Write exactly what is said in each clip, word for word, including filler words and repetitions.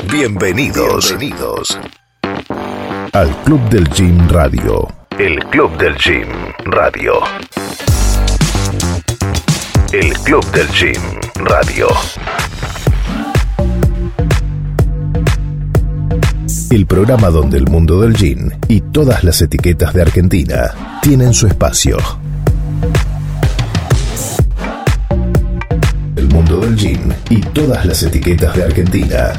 Bienvenidos, Bienvenidos al Club del Gym Radio. El Club del Gym Radio. El Club del Gym Radio. El programa donde el mundo del gym y todas las etiquetas de Argentina tienen su espacio. El mundo del gym y todas las etiquetas de Argentina.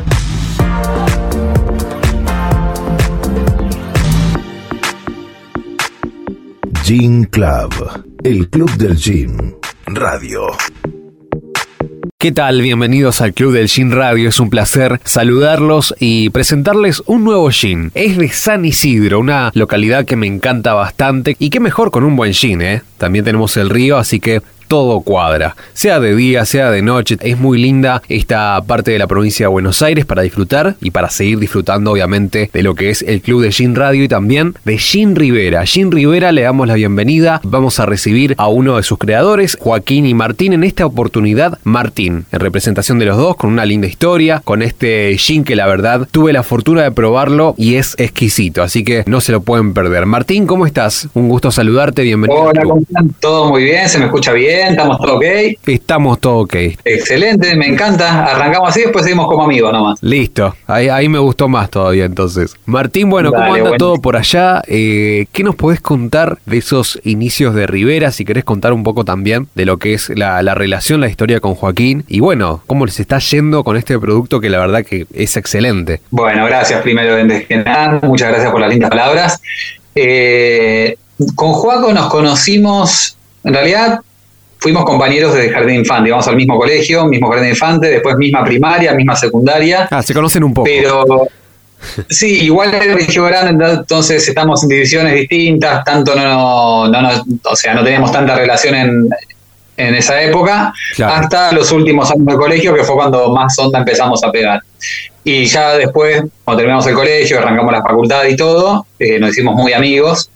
Gym Club, el Club del Gym Radio. ¿Qué tal? Bienvenidos al Club del Gym Radio. Es un placer saludarlos y presentarles un nuevo gym. Es de San Isidro, una localidad que me encanta bastante. Y qué mejor con un buen gym, ¿eh? También tenemos el río, así que todo cuadra. Sea de día, sea de noche. Es muy linda esta parte de la provincia de Buenos Aires para disfrutar y para seguir disfrutando, obviamente, de lo que es el Club de Gym Radio y también de Gym Rivera. Gym Rivera, le damos la bienvenida. Vamos a recibir a uno de sus creadores, Joaquín y Martín. En esta oportunidad, Martín, en representación de los dos, con una linda historia, con este gym que la verdad tuve la fortuna de probarlo y es exquisito, así que no se lo pueden perder. Martín, ¿cómo estás? Un gusto saludarte, bienvenido. Hola, ¿cómo están? Todo muy bien, se me escucha bien. ¿Estamos todo ok? Estamos todo ok. Excelente, me encanta. Arrancamos así, después seguimos como amigos nomás. Listo, ahí, ahí me gustó más todavía entonces. Martín, bueno, Dale, ¿cómo anda bueno. todo por allá? Eh, ¿Qué nos podés contar de esos inicios de Rivera? Si querés contar un poco también de lo que es la, la relación, la historia con Joaquín. Y bueno, ¿cómo les está yendo con este producto que la verdad que es excelente? Bueno, gracias primero antes que nada. Muchas gracias por las lindas palabras. Eh, con Joaco nos conocimos, en realidad fuimos compañeros de jardín de infante, íbamos al mismo colegio, mismo jardín de infante, después misma primaria, misma secundaria. Ah, se conocen un poco. Pero sí, igual el colegio grande, entonces estamos en divisiones distintas, tanto no, no, no o sea, no teníamos tanta relación en, en esa época, claro, hasta los últimos años del colegio, que fue cuando más onda empezamos a pegar. Y ya después, cuando terminamos el colegio, arrancamos la facultad y todo, eh, nos hicimos muy amigos.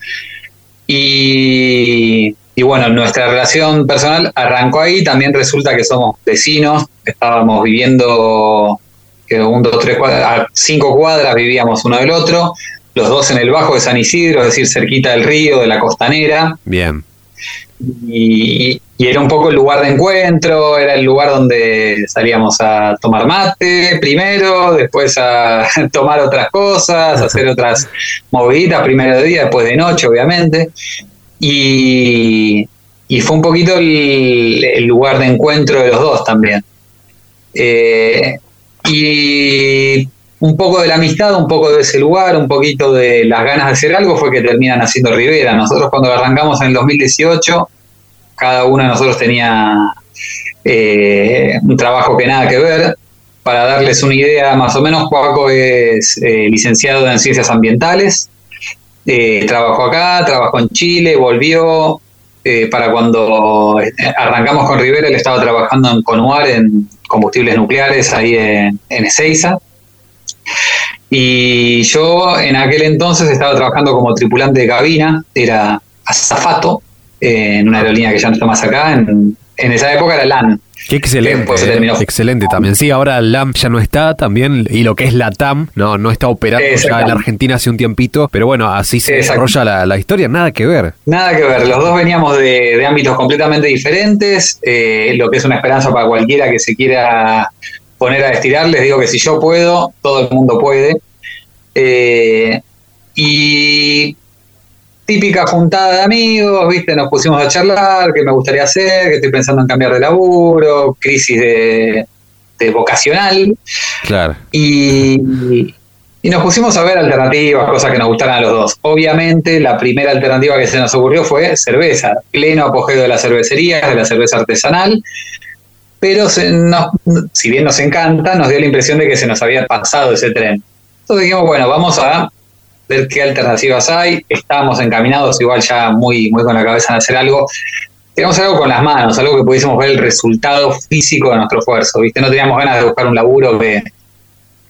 Y... Y bueno, nuestra relación personal arrancó ahí. También resulta que somos vecinos. Estábamos viviendo que un, dos, tres cuadras, a cinco cuadras vivíamos uno del otro. Los dos en el Bajo de San Isidro, es decir, cerquita del río, de la costanera. Bien. Y, y era un poco el lugar de encuentro, era el lugar donde salíamos a tomar mate primero, después a tomar otras cosas, a hacer otras moviditas, primero de día, después de noche, obviamente. Y, y fue un poquito el, el lugar de encuentro de los dos también. Eh, y un poco de la amistad, un poco de ese lugar, un poquito de las ganas de hacer algo fue que terminan haciendo Rivera. Nosotros cuando arrancamos en el dos mil dieciocho, cada uno de nosotros tenía eh, un trabajo que nada que ver. Para darles una idea más o menos, Joaco es eh, licenciado en Ciencias Ambientales. Eh, trabajó acá, trabajó en Chile, volvió. Eh, para cuando arrancamos con Rivera, él estaba trabajando en Conuar, en combustibles nucleares, ahí en, en Ezeiza. Y yo en aquel entonces estaba trabajando como tripulante de cabina, era azafato, eh, en una aerolínea que ya no está más acá. En, en esa época era LAN. Qué excelente, eh, excelente también. Sí, ahora el LAM ya no está también, y lo que es la TAM no, no está operando ya en Argentina hace un tiempito, pero bueno, así se desarrolla la, la historia, nada que ver. Nada que ver, los dos veníamos de, de ámbitos completamente diferentes, eh, lo que es una esperanza para cualquiera que se quiera poner a estirar. Les digo que si yo puedo, todo el mundo puede. Eh, y... típica juntada de amigos, ¿viste? Nos pusimos a charlar, qué me gustaría hacer, que estoy pensando en cambiar de laburo, crisis de, de vocacional. Claro. Y, y nos pusimos a ver alternativas, cosas que nos gustaran a los dos. Obviamente, la primera alternativa que se nos ocurrió fue cerveza, pleno apogeo de las cervecerías, de la cerveza artesanal. Pero se nos, si bien nos encanta, nos dio la impresión de que se nos había pasado ese tren. Entonces dijimos, bueno, vamos a ver qué alternativas hay. Estábamos encaminados igual ya muy, muy con la cabeza en hacer algo. Queríamos hacer algo con las manos, algo que pudiésemos ver el resultado físico de nuestro esfuerzo, ¿viste? No teníamos ganas de buscar un laburo que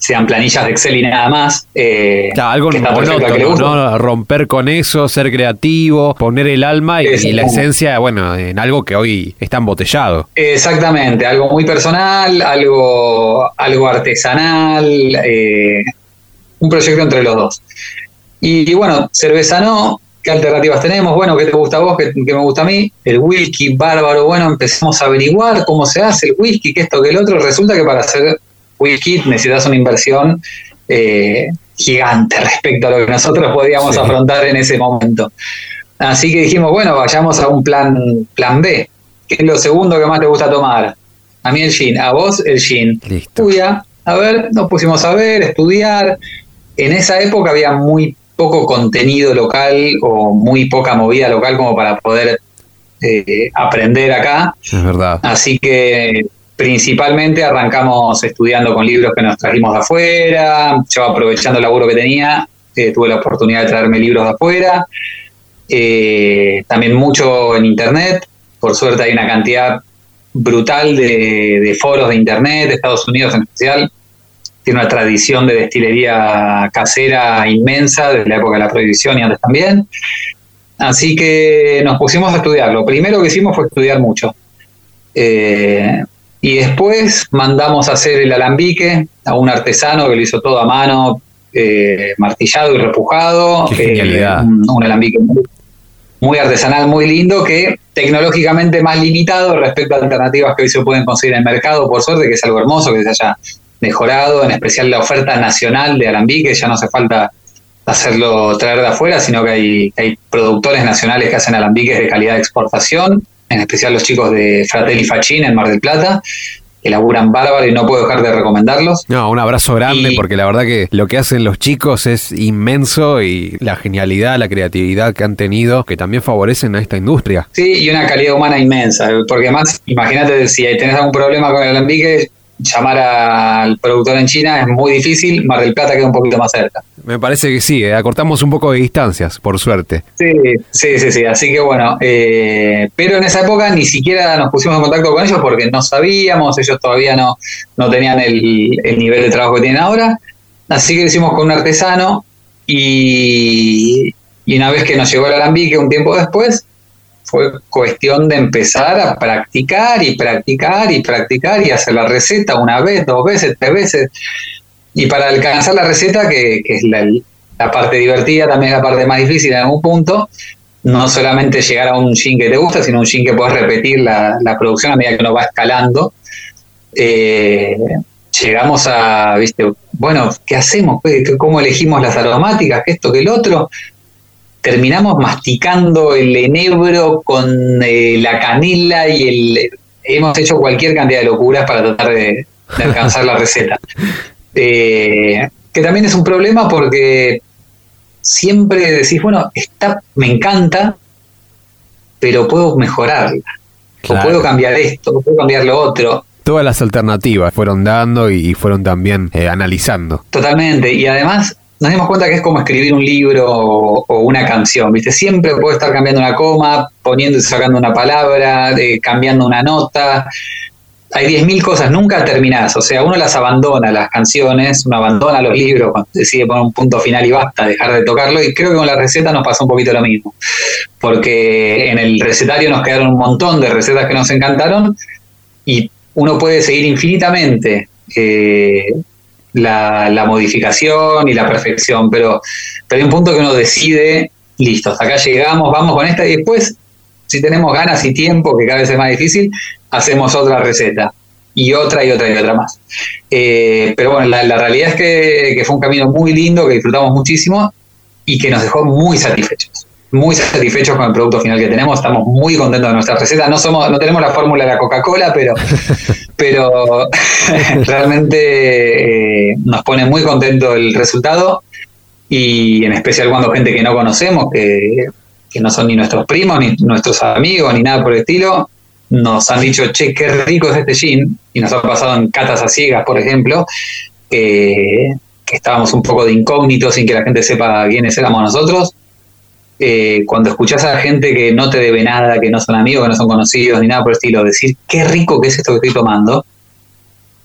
sean planillas de Excel y nada más. Eh, claro, algo monótono, ¿no? Romper con eso, ser creativo, poner el alma y, y la esencia, bueno, en algo que hoy está embotellado. Exactamente, algo muy personal, algo, algo artesanal, eh, un proyecto entre los dos. Y, y bueno, cerveza no, ¿qué alternativas tenemos? Bueno, ¿qué te gusta a vos? ¿Qué, qué me gusta a mí? El whisky, bárbaro. Bueno, empezamos a averiguar cómo se hace el whisky, que esto, que el otro. Resulta que para hacer whisky necesitas una inversión eh, gigante respecto a lo que nosotros podíamos sí. afrontar en ese momento. Así que dijimos, bueno, vayamos a un plan, plan B. ¿Qué es lo segundo que más te gusta tomar? A mí el gin, a vos el gin. Listo. Uy, a, a ver, nos pusimos a ver, estudiar. En esa época había muy poco contenido local o muy poca movida local como para poder eh, aprender acá. Es verdad. Así que principalmente arrancamos estudiando con libros que nos trajimos de afuera. Yo, aprovechando el laburo que tenía, eh, tuve la oportunidad de traerme libros de afuera. Eh, también mucho en internet. Por suerte hay una cantidad brutal de, de foros de internet, de Estados Unidos en especial. Tiene una tradición de destilería casera inmensa desde la época de la prohibición y antes también. Así que nos pusimos a estudiar. Lo primero que hicimos fue estudiar mucho. Eh, y después mandamos a hacer el alambique a un artesano que lo hizo todo a mano, eh, martillado y repujado. Qué genialidad. Eh, un, un alambique muy, muy artesanal, muy lindo, que tecnológicamente más limitado respecto a alternativas que hoy se pueden conseguir en el mercado, por suerte, que es algo hermoso que se haya mejorado, en especial la oferta nacional de alambique. Ya no hace falta hacerlo traer de afuera, sino que hay, hay productores nacionales que hacen alambiques de calidad de exportación, en especial los chicos de Fratelli Fachin en Mar del Plata, que laburan bárbaro y no puedo dejar de recomendarlos. No, un abrazo grande, y, porque la verdad que lo que hacen los chicos es inmenso, y la genialidad, la creatividad que han tenido, que también favorecen a esta industria. Sí, y una calidad humana inmensa, porque además, imagínate, si tenés algún problema con el alambique, llamar al productor en China es muy difícil. Mar del Plata queda un poquito más cerca. Me parece que sí, eh, acortamos un poco de distancias, por suerte. Sí, sí, sí, sí. Así que bueno, eh, pero en esa época ni siquiera nos pusimos en contacto con ellos porque no sabíamos, ellos todavía no, no tenían el, el nivel de trabajo que tienen ahora. Así que lo hicimos con un artesano y, y una vez que nos llegó el alambique un tiempo después, fue cuestión de empezar a practicar y practicar y practicar y hacer la receta una vez, dos veces, tres veces. Y para alcanzar la receta, que, que es la, la parte divertida, también es la parte más difícil en algún punto, no solamente llegar a un gin que te gusta, sino un gin que puedes repetir la, la producción a medida que uno va escalando. Eh, llegamos a, viste, bueno, ¿qué hacemos? ¿Cómo elegimos las aromáticas? ¿Qué esto, qué el otro? Terminamos masticando el enebro con eh, la canela y el... Hemos hecho cualquier cantidad de locuras para tratar de, de alcanzar la receta. Eh, que también es un problema porque siempre decís, bueno, está, me encanta, pero puedo mejorarla. Claro. O puedo cambiar esto, o puedo cambiar lo otro. Todas las alternativas fueron dando y fueron también eh, analizando. Totalmente, y además nos dimos cuenta que es como escribir un libro o, o una canción, ¿viste? Siempre puedo estar cambiando una coma, poniendo y sacando una palabra, eh, cambiando una nota. Hay diez mil cosas, nunca terminás. O sea, uno las abandona, las canciones, uno abandona los libros cuando decide poner un punto final y basta, dejar de tocarlo. Y creo que con la receta nos pasó un poquito lo mismo. Porque en el recetario nos quedaron un montón de recetas que nos encantaron y uno puede seguir infinitamente eh, La, la modificación y la perfección, pero, pero hay un punto que uno decide, listo, hasta acá llegamos, vamos con esta, y después, si tenemos ganas y tiempo, que cada vez es más difícil, hacemos otra receta, y otra, y otra, y otra más. Eh, pero bueno, la, la realidad es que, que fue un camino muy lindo, que disfrutamos muchísimo, y que nos dejó muy satisfechos. Muy satisfechos con el producto final que tenemos, estamos muy contentos de nuestra receta. No somos, no tenemos la fórmula de la Coca-Cola, pero, pero realmente eh, nos pone muy contento el resultado, y en especial cuando gente que no conocemos, que, que no son ni nuestros primos, ni nuestros amigos, ni nada por el estilo, nos han dicho, che, qué rico es este gin, y nos ha pasado en catas a ciegas, por ejemplo, eh, que estábamos un poco de incógnito sin que la gente sepa quiénes éramos nosotros. Eh, cuando escuchás a la gente que no te debe nada, que no son amigos, que no son conocidos, ni nada por el estilo, decir qué rico que es esto que estoy tomando,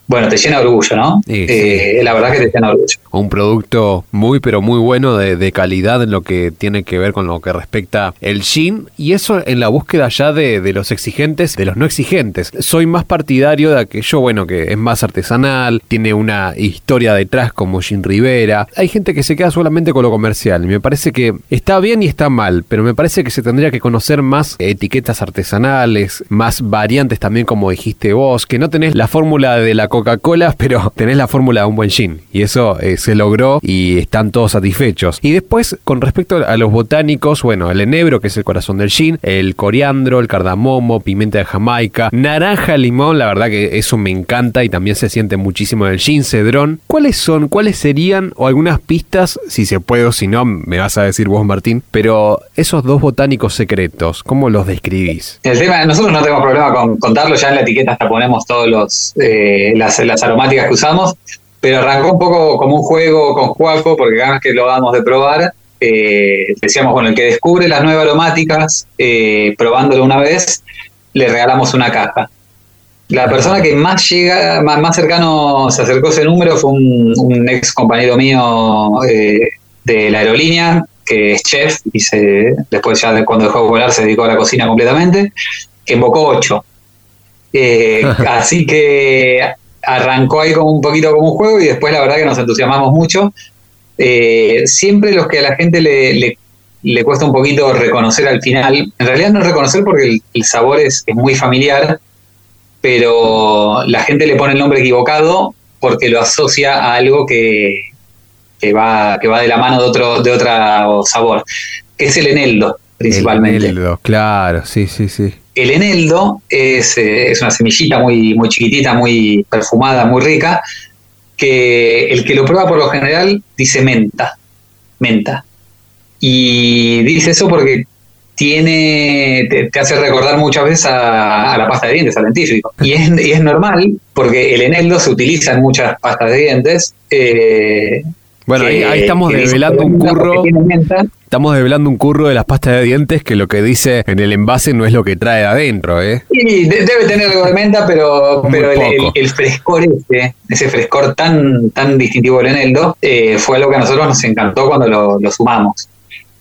bueno, te llena de orgullo, ¿no? Sí, eh, sí. La verdad que te llena de orgullo. Un producto muy pero muy bueno de, de calidad en lo que tiene que ver con lo que respecta el gin, y eso en la búsqueda ya de, de los exigentes, de los no exigentes. Soy más partidario de aquello, bueno, que es más artesanal, tiene una historia detrás como Gin Rivera. Hay gente que se queda solamente con lo comercial, y me parece que está bien y está mal, pero me parece que se tendría que conocer más etiquetas artesanales, más variantes también, como dijiste vos, que no tenés la fórmula de la Coca-Cola, pero tenés la fórmula de un buen gin, y eso eh, se logró y están todos satisfechos. Y después, con respecto a los botánicos, bueno, el enebro, que es el corazón del gin, el coriandro, el cardamomo, pimienta de Jamaica, naranja, limón, la verdad que eso me encanta y también se siente muchísimo en el gin, cedrón. ¿Cuáles son, cuáles serían, o algunas pistas, si se puede o si no, me vas a decir vos, Martín, pero esos dos botánicos secretos, ¿cómo los describís? El tema, nosotros no tenemos problema con contarlo, ya en la etiqueta hasta ponemos todos los eh, las, las aromáticas que usamos, pero arrancó un poco como un juego con Juaco, porque cada vez que lo damos de probar, eh, decíamos, bueno, el que descubre las nueve aromáticas, eh, probándolo una vez, le regalamos una caja. La persona que más llega, más, más cercano se acercó a ese número fue un, un ex compañero mío eh, de la aerolínea, que es chef, y se, después ya de cuando dejó de volar se dedicó a la cocina completamente, que invocó ocho. Eh, así que arrancó ahí como un poquito como un juego, y después la verdad que nos entusiasmamos mucho. Eh, siempre los que a la gente le, le, le cuesta un poquito reconocer al final, en realidad no es reconocer porque el, el sabor es, es muy familiar, pero la gente le pone el nombre equivocado porque lo asocia a algo que, que va que va de la mano de otro de otro sabor, que es el eneldo, principalmente. El eneldo, claro, sí, sí, sí. El eneldo es, eh, es una semillita muy, muy chiquitita, muy perfumada, muy rica, que el que lo prueba por lo general dice menta, menta. Y dice eso porque tiene te, te hace recordar muchas veces a, a la pasta de dientes, al dentífrico. Y es, y es normal, porque el eneldo se utiliza en muchas pastas de dientes. Eh, Bueno, que, ahí, ahí estamos develando un curro. Estamos develando un curro de las pastas de dientes que lo que dice en el envase no es lo que trae adentro, ¿eh? Sí, de, debe tener algo de menta, pero, pero el, el, el frescor ese, ese frescor tan, tan distintivo del eneldo, eh, fue algo que a nosotros nos encantó cuando lo, lo sumamos.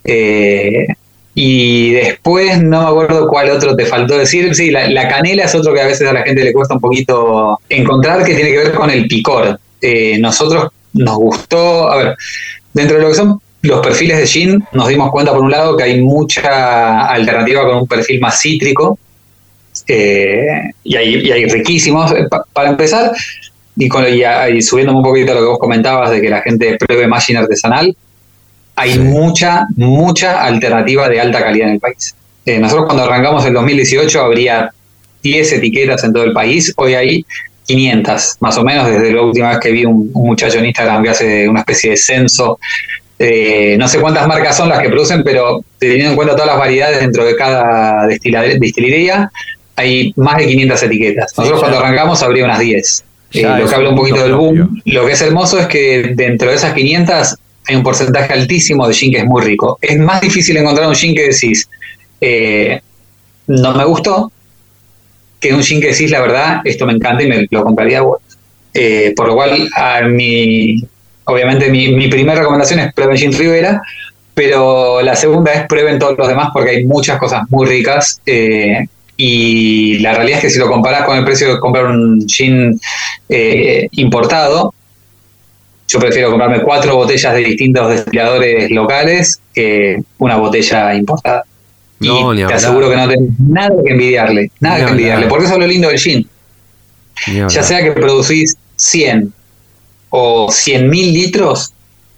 Eh, y después no me acuerdo cuál otro te faltó decir. Sí, la, la canela es otro que a veces a la gente le cuesta un poquito encontrar, que tiene que ver con el picor. Eh, nosotros nos gustó, a ver, dentro de lo que son los perfiles de gin, nos dimos cuenta por un lado que hay mucha alternativa con un perfil más cítrico, eh, y, hay, y hay riquísimos. Pa, para empezar, y, con, y, y subiéndome un poquito a lo que vos comentabas de que la gente pruebe más gin artesanal, hay sí. mucha, mucha alternativa de alta calidad en el país. Eh, nosotros cuando arrancamos en dos mil dieciocho habría diez etiquetas en todo el país, hoy hay quinientas, más o menos, desde la última vez que vi un, un muchacho en Instagram que hace una especie de censo. Eh, no sé cuántas marcas son las que producen, pero teniendo en cuenta todas las variedades dentro de cada destilería, hay más de quinientas etiquetas. Nosotros sí, cuando arrancamos habría unas diez. Eh, lo que habla un poquito del boom. Lo que es hermoso es que dentro de esas quinientas hay un porcentaje altísimo de gin que es muy rico. Es más difícil encontrar un gin que decís, eh, no me gustó, que un gin que decís, la verdad, esto me encanta y me lo compraría bueno. Eh, por lo cual, a mi, obviamente mi, mi primera recomendación es prueben Gin Rivera, pero la segunda es prueben todos los demás porque hay muchas cosas muy ricas, eh, y la realidad es que si lo comparás con el precio de comprar un gin eh, importado, yo prefiero comprarme cuatro botellas de distintos destiladores locales que una botella importada. No, y te aseguro que no tenés nada que envidiarle, nada que envidiarle, porque eso es lo lindo del gin. Ya sea que producís cien o cien mil litros,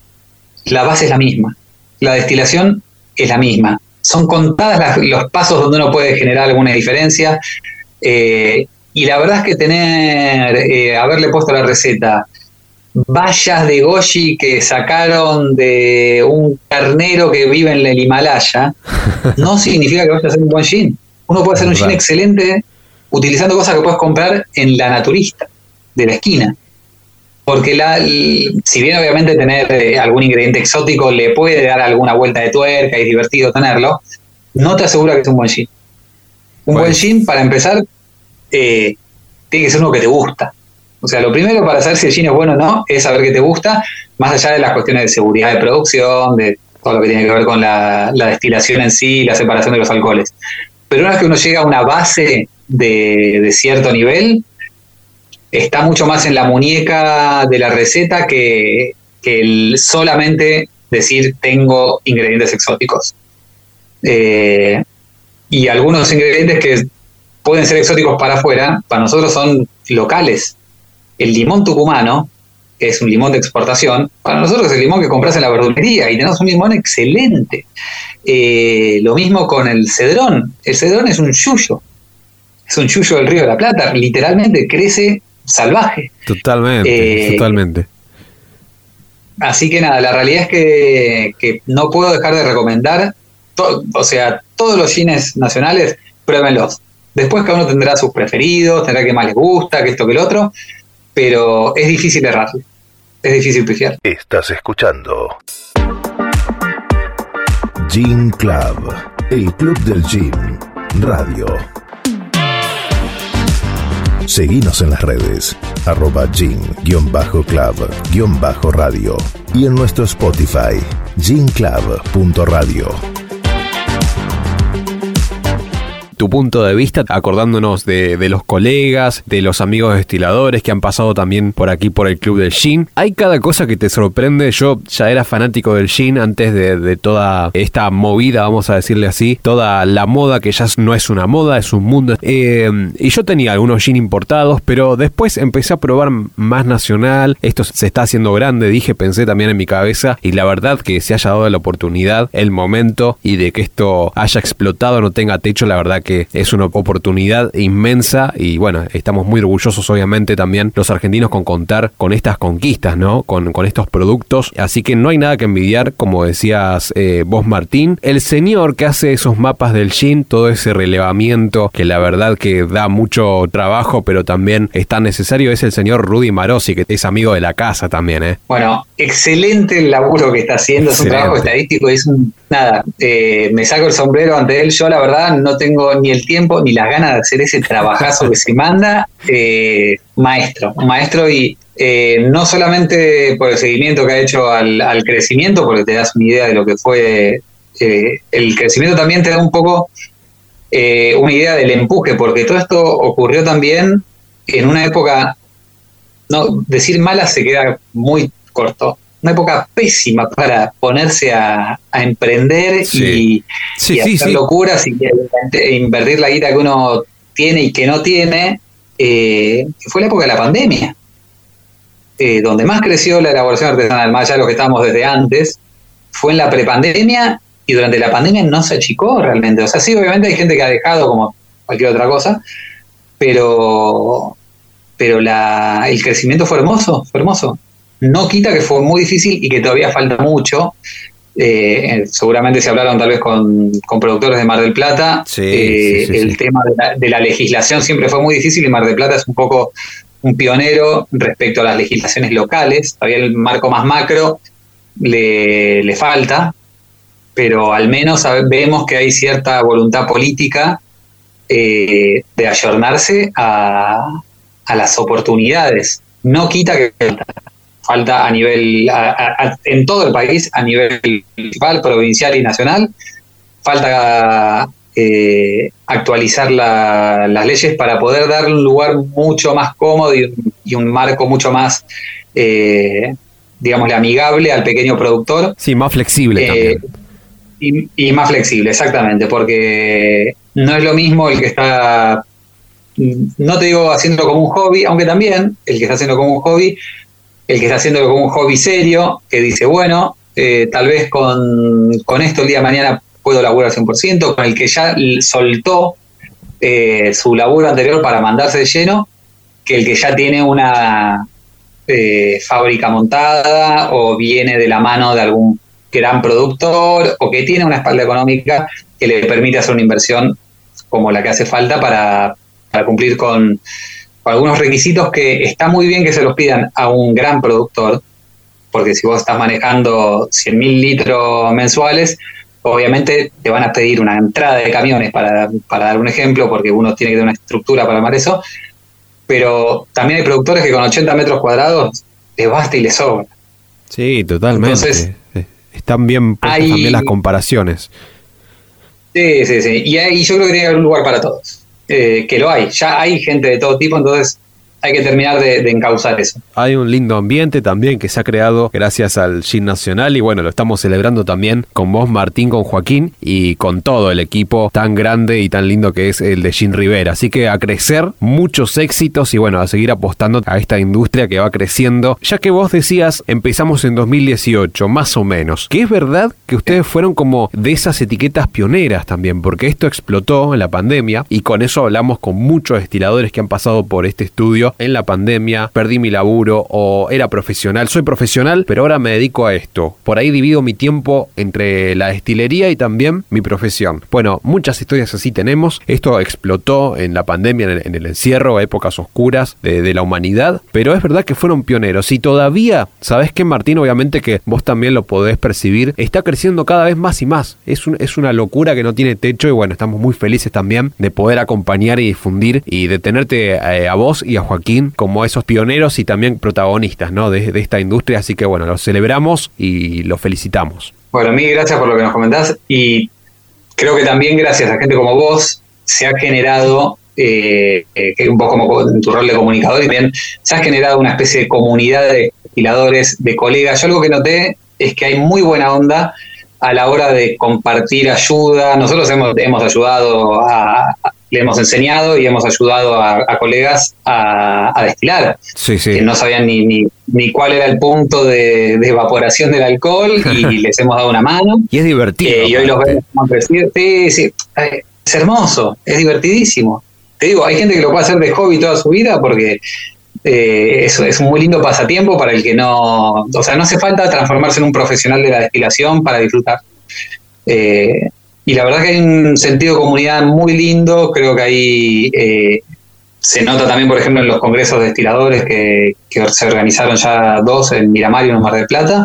la base es la misma, la destilación es la misma. Son contadas las, los pasos donde uno puede generar alguna diferencia, eh, y la verdad es que tener, eh, haberle puesto la receta bayas de goji que sacaron de un carnero que vive en el Himalaya, no significa que vaya a ser un buen gin. Uno puede hacer un gin excelente utilizando cosas que puedes comprar en la naturista de la esquina. Porque la, si bien obviamente tener eh, algún ingrediente exótico le puede dar alguna vuelta de tuerca y es divertido tenerlo, no te asegura que es un buen gin. Un pues. buen gin, para empezar, eh, tiene que ser uno que te gusta. O sea, lo primero para saber si el gin es bueno o no es saber qué te gusta, más allá de las cuestiones de seguridad de producción, de todo lo que tiene que ver con la, la destilación en sí, la separación de los alcoholes. Pero una vez que uno llega a una base de, de cierto nivel, está mucho más en la muñeca de la receta que, que el solamente decir tengo ingredientes exóticos. Eh, y algunos ingredientes que pueden ser exóticos para afuera, para nosotros son locales. El limón tucumano, que es un limón de exportación, para nosotros es el limón que compras en la verdulería y tenemos un limón excelente. Eh, lo mismo con el cedrón. El cedrón es un yuyo, es un yuyo del Río de la Plata, literalmente crece salvaje. Totalmente, eh, totalmente. Así que nada, la realidad es que, que no puedo dejar de recomendar, to, o sea, todos los gines nacionales, pruébenlos. Después cada uno tendrá sus preferidos, tendrá que más les gusta, que esto, que el otro, pero es difícil errarle, es difícil pifiar. Estás escuchando Gin Club, el club del gin radio. Seguinos en las redes, arroba gin-club-radio y en nuestro Spotify, gin club punto radio. Tu punto de vista, acordándonos de, de los colegas, de los amigos destiladores que han pasado también por aquí por el Club del Gin. Hay cada cosa que te sorprende. Yo ya era fanático del gin antes de, de toda esta movida, vamos a decirle así, toda la moda que ya no es una moda, es un mundo. Eh, y yo tenía algunos gin importados, pero después empecé a probar más nacional. Esto se está haciendo grande, dije, pensé también en mi cabeza, y la verdad que se haya dado la oportunidad, el momento, y de que esto haya explotado, no tenga techo, la verdad que que es una oportunidad inmensa y bueno, estamos muy orgullosos obviamente también los argentinos con contar con estas conquistas, ¿no? Con, con estos productos, así que no hay nada que envidiar, como decías eh, vos, Martín. El señor que hace esos mapas del gin, todo ese relevamiento que la verdad que da mucho trabajo, pero también es tan necesario, es el señor Rudy Marosi, que es amigo de la casa también, ¿eh? Bueno, excelente el laburo que está haciendo, es un trabajo estadístico, es un, nada, eh, me saco el sombrero ante él. Yo la verdad no tengo ni el tiempo ni las ganas de hacer ese trabajazo que se manda. eh, maestro, maestro y eh, no solamente por el seguimiento que ha hecho al, al crecimiento, porque te das una idea de lo que fue eh, el crecimiento, también te da un poco eh, una idea del empuje, porque todo esto ocurrió también en una época, no decir mala se queda muy corto, una época pésima para ponerse a, a emprender sí. y, sí, y sí, hacer sí. locuras y, y invertir la guita que uno tiene y que no tiene, eh, que fue la época de la pandemia, eh, donde más creció la elaboración artesanal, más allá de lo que estábamos desde antes, fue en la prepandemia, y durante la pandemia no se achicó realmente. O sea, sí, obviamente hay gente que ha dejado como cualquier otra cosa, pero, pero la, el crecimiento fue hermoso, fue hermoso. No quita que fue muy difícil y que todavía falta mucho. Eh, seguramente se hablaron tal vez con, con productores de Mar del Plata. Sí, eh, sí, sí, el sí. tema de la, de la legislación siempre fue muy difícil y Mar del Plata es un poco un pionero respecto a las legislaciones locales. Todavía el marco más macro le, le falta, pero al menos vemos que hay cierta voluntad política eh, de ayornarse a, a las oportunidades. No quita que falta a nivel, a, a, en todo el país, a nivel municipal, provincial y nacional, falta eh, actualizar la, las leyes para poder darle un lugar mucho más cómodo y un, y un marco mucho más, eh, digamos, amigable al pequeño productor. Sí, más flexible eh, también. Y, y más flexible, exactamente, porque no es lo mismo el que está, no te digo haciendo como un hobby, aunque también el que está haciendo como un hobby, el que está haciendo como un hobby serio, que dice, bueno, eh, tal vez con, con esto el día de mañana puedo laburar al cien por ciento, con el que ya soltó eh, su laburo anterior para mandarse de lleno, que el que ya tiene una eh, fábrica montada o viene de la mano de algún gran productor o que tiene una espalda económica que le permite hacer una inversión como la que hace falta para, para cumplir con algunos requisitos que está muy bien que se los pidan a un gran productor, porque si vos estás manejando cien mil litros mensuales, obviamente te van a pedir una entrada de camiones, para, para dar un ejemplo, porque uno tiene que tener una estructura para armar eso, pero también hay productores que con ochenta metros cuadrados les basta y les sobra. Sí, totalmente. Entonces, están bien puestas hay, también las comparaciones. Sí, sí, sí. Y, hay, y yo creo que tiene que haber un lugar para todos. Eh, que lo hay. Ya hay gente de todo tipo, entonces hay que terminar de, de encauzar eso. Hay un lindo ambiente también que se ha creado gracias al Gin Nacional y bueno, lo estamos celebrando también con vos, Martín, con Joaquín y con todo el equipo tan grande y tan lindo que es el de Gin Rivera. Así que a crecer, muchos éxitos y bueno, a seguir apostando a esta industria que va creciendo. Ya que vos decías, empezamos en dos mil dieciocho, más o menos, que es verdad que ustedes fueron como de esas etiquetas pioneras también, porque esto explotó en la pandemia y con eso hablamos con muchos destiladores que han pasado por este estudio en la pandemia, perdí mi laburo o era profesional, soy profesional, pero ahora me dedico a esto. Por ahí divido mi tiempo entre la destilería y también mi profesión. Bueno, muchas historias así tenemos. Esto explotó en la pandemia, en el, en el encierro, épocas oscuras de, de la humanidad, pero es verdad que fueron pioneros y todavía, ¿sabés qué, Martín? Obviamente que vos también lo podés percibir, está creciendo cada vez más y más. Es, un, es una locura que no tiene techo y bueno, estamos muy felices también de poder acompañar y difundir y de tenerte eh, a vos y a Joaquín como esos pioneros y también protagonistas, ¿no? de, de esta industria, así que bueno, los celebramos y los felicitamos. Bueno, mil gracias por lo que nos comentás y creo que también gracias a gente como vos se ha generado, eh, eh, que un poco como en tu rol de comunicador y bien, se ha generado una especie de comunidad de destiladores, de colegas. Yo algo que noté es que hay muy buena onda a la hora de compartir ayuda. Nosotros hemos, hemos ayudado a, a le hemos enseñado y hemos ayudado a, a colegas a, a destilar, sí, sí. que no sabían ni, ni, ni cuál era el punto de, de evaporación del alcohol y les hemos dado una mano. Y es divertido. Eh, y hoy los vemos como crecidos. Sí, sí, es hermoso, es divertidísimo. Te digo, hay gente que lo puede hacer de hobby toda su vida porque eh, eso es un muy lindo pasatiempo para el que no... O sea, no hace falta transformarse en un profesional de la destilación para disfrutar. Eh, Y la verdad que hay un sentido de comunidad muy lindo, creo que ahí eh, se nota también, por ejemplo, en los congresos de destiladores que, que se organizaron ya dos en Miramar y uno en Mar del Plata.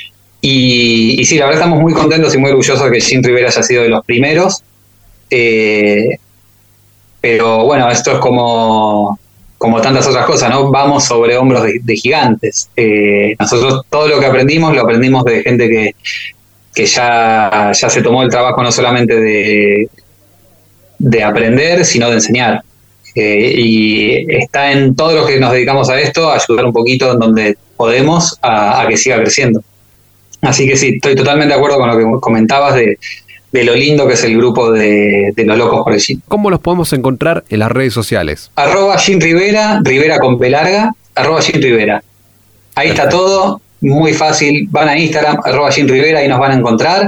Y, y sí, la verdad estamos muy contentos y muy orgullosos de que Gin Rivera haya sido de los primeros. Eh, pero bueno, esto es como, como tantas otras cosas, ¿no? Vamos sobre hombros de, de gigantes. Eh, nosotros todo lo que aprendimos lo aprendimos de gente que que ya, ya se tomó el trabajo no solamente de, de aprender, sino de enseñar. Eh, y está en todos los que nos dedicamos a esto, a ayudar un poquito en donde podemos a, a que siga creciendo. Así que sí, estoy totalmente de acuerdo con lo que comentabas de, de lo lindo que es el grupo de, de los locos por el gin. ¿Cómo los podemos encontrar en las redes sociales? Arroba Gin Rivera, Rivera con P larga, arroba Gin Rivera. Ahí está todo. Muy fácil, van a Instagram, arroba Gin Rivera y nos van a encontrar.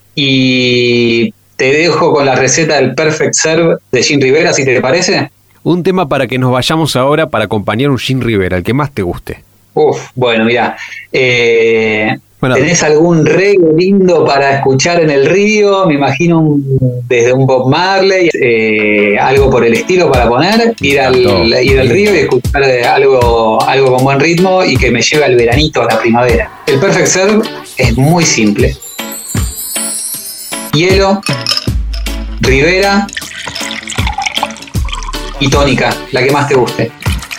Y te dejo con la receta del Perfect Serve de Gin Rivera, si te parece. Un tema para que nos vayamos ahora para acompañar un Gin Rivera, el que más te guste. Uf, bueno, mira, eh, bueno, ¿tenés algún reggae lindo para escuchar en el río? Me imagino un, desde un Bob Marley, eh, algo por el estilo para poner, ir al, ir al río y escuchar algo, algo con buen ritmo y que me lleve al veranito, a la primavera. El Perfect Serve es muy simple. Hielo, Rivera y tónica, la que más te guste.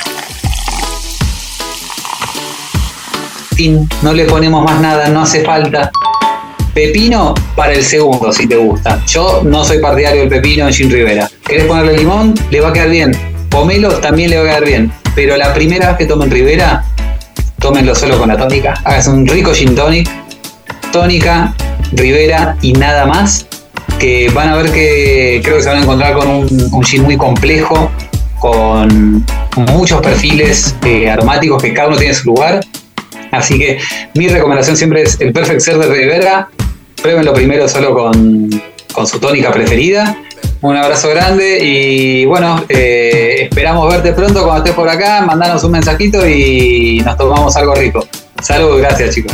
No le ponemos más nada, no hace falta. Pepino para el segundo, si te gusta. Yo no soy partidario del pepino en Gin Rivera. ¿Querés ponerle limón? Le va a quedar bien. Pomelo también le va a quedar bien. Pero la primera vez que tomen Rivera, tómenlo solo con la tónica. Hagas un rico gin tonic, tónica, Rivera y nada más. Que van a ver que creo que se van a encontrar con un, un gin muy complejo, con muchos perfiles eh, aromáticos que cada uno tiene su lugar. Así que mi recomendación siempre es el Perfect Serve de Rivera. Pruébenlo primero solo con, con su tónica preferida. Un abrazo grande y bueno, eh, esperamos verte pronto cuando estés por acá. Mandanos un mensajito y nos tomamos algo rico. Saludos, gracias chicos.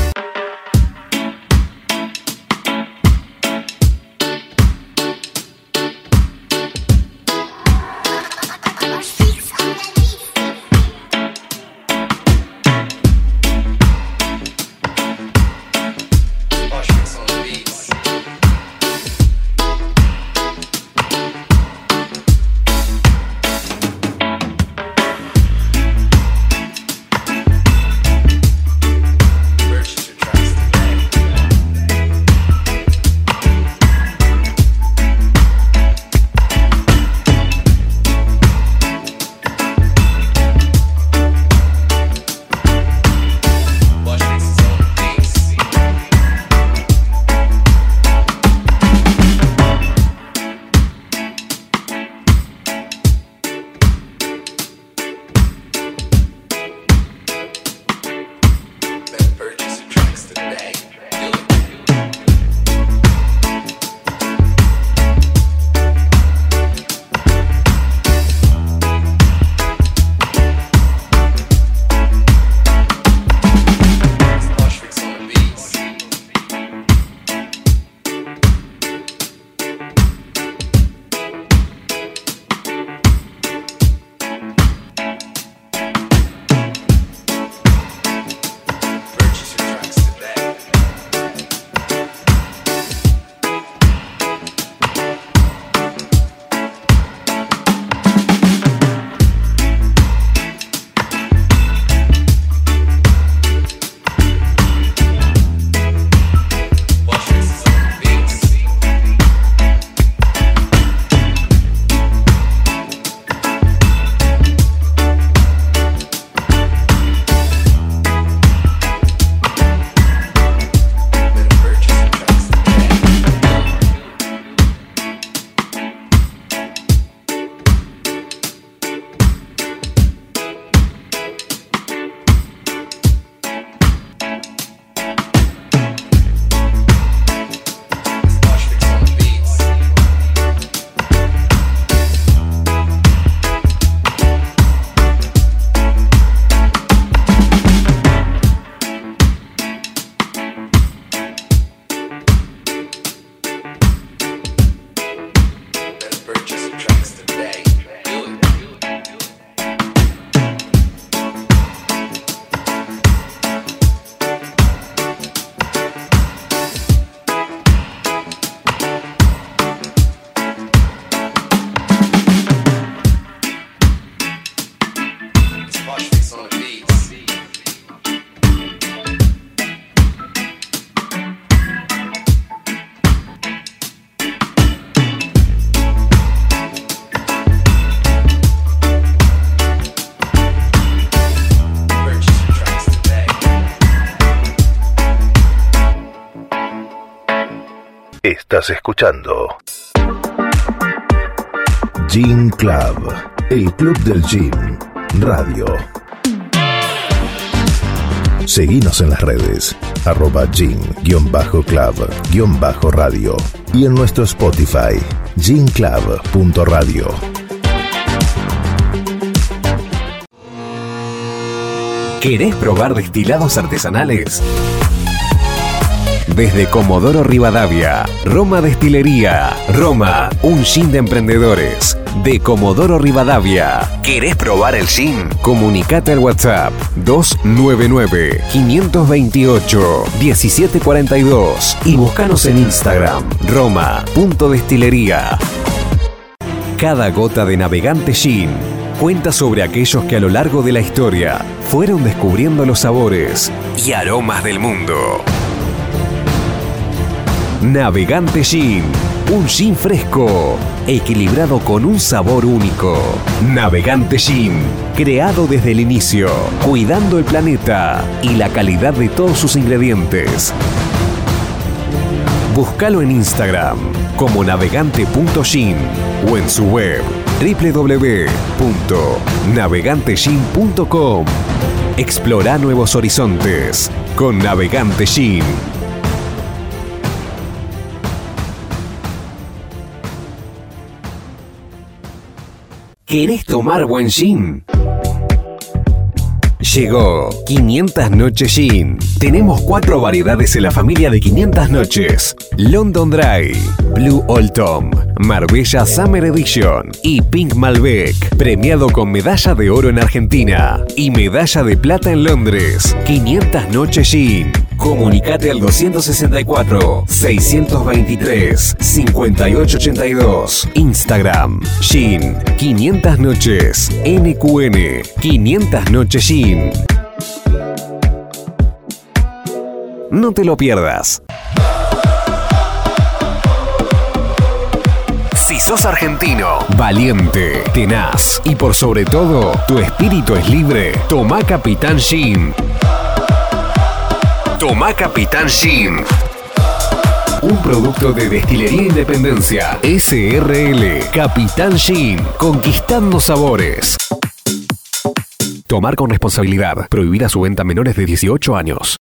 Estás escuchando Gym Club, el club del gym radio. Seguinos en las redes, arroba gym-club-radio y en nuestro Spotify, gym club punto radio. ¿Querés probar destilados artesanales? Desde Comodoro Rivadavia, Roma Destilería. Roma, un gin de emprendedores. De Comodoro Rivadavia. ¿Querés probar el gin? Comunicate al WhatsApp dos nueve nueve, cinco dos ocho, uno siete cuatro dos y búscanos en Instagram, roma.destilería. Cada gota de Navegante Gin cuenta sobre aquellos que a lo largo de la historia fueron descubriendo los sabores y aromas del mundo. Navegante Gin, un gin fresco, equilibrado con un sabor único. Navegante Gin, creado desde el inicio, cuidando el planeta y la calidad de todos sus ingredientes. Búscalo en Instagram como navegante punto gin o en su web doble u doble u doble u punto navegante gin punto com. Explora nuevos horizontes con Navegante Gin. ¿Querés tomar buen gin? Llegó quinientas Noches Gin. Tenemos cuatro variedades en la familia de quinientas Noches: London Dry, Blue Old Tom, Marbella Summer Edition y Pink Malbec, premiado con medalla de oro en Argentina y medalla de plata en Londres. quinientas Noches Gin. Comunicate al dos seis cuatro, seis dos tres, cinco ocho ocho dos. Instagram, Gin, quinientas Noches, N Q N, quinientas Noches Gin. No te lo pierdas. Si sos argentino, valiente, tenaz y por sobre todo, tu espíritu es libre, tomá Capitán Gin. Tomá Capitán Gin. Un producto de Destilería Independencia S R L. Capitán Gin, conquistando sabores. Tomar con responsabilidad. Prohibida su venta a menores de dieciocho años.